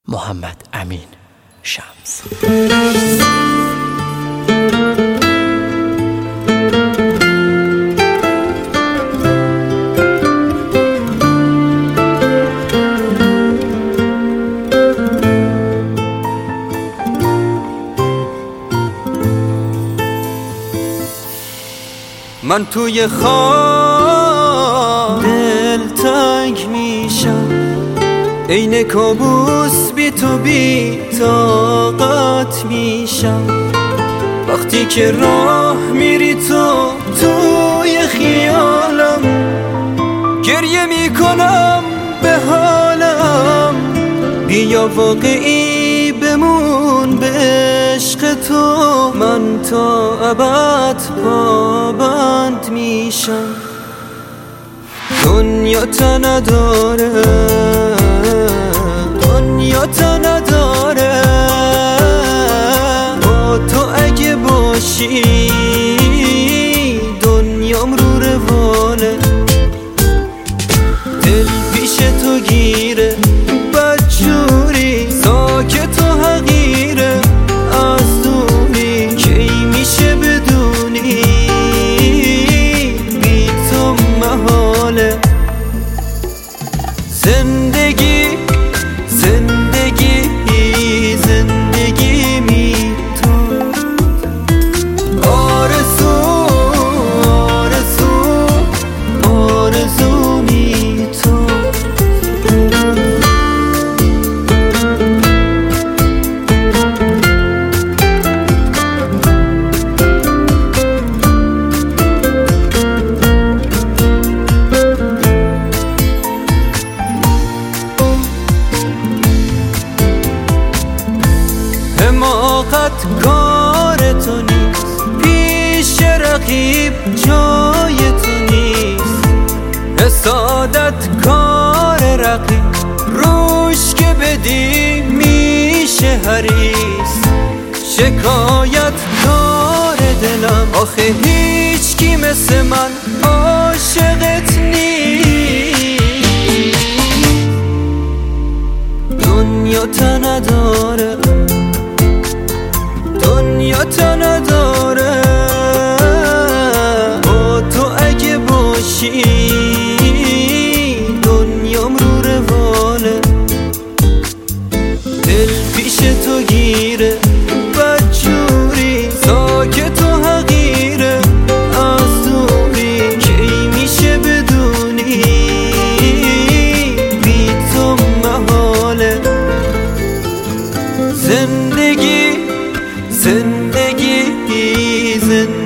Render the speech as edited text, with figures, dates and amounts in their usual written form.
محمد امین شمس. من توی خواب دلتنگ میشم، عین کابوس بی تو بی طاقت میشم. وقتی که راه میری تو توی خیالم، گریه میکنم به حالم. بیا واقعی بمون به عشق تو، من تا ابد پابند میشم. دنیا تا نداره، دنیا تا نداره، با تو اگه باشی دنیام رو روانه. دل پیش تو گیره بدجوری، ساکت و حقیره از دونی. کی میشه بدونی بی تو محاله. زندگی زندگی زندگی می تو، آرزو آرزو آرزو می تو. حماقت کار تو نیست، پیش رقیب جای تو نیست. حسادت کار رقیب، روش که بدی میشه حریص. شکایت دار دلم، آخه هیچ کی مثل من عاشقت نیست. دنیا تا نداره، دنیا تا نداره، با تو اگه باشی دنیام رو روانه. دل پیش تو گیره بدجوری، ساکت و حقیره از دوری. کی میشه بدونی بی تو محاله. زندگی زندگی زندگی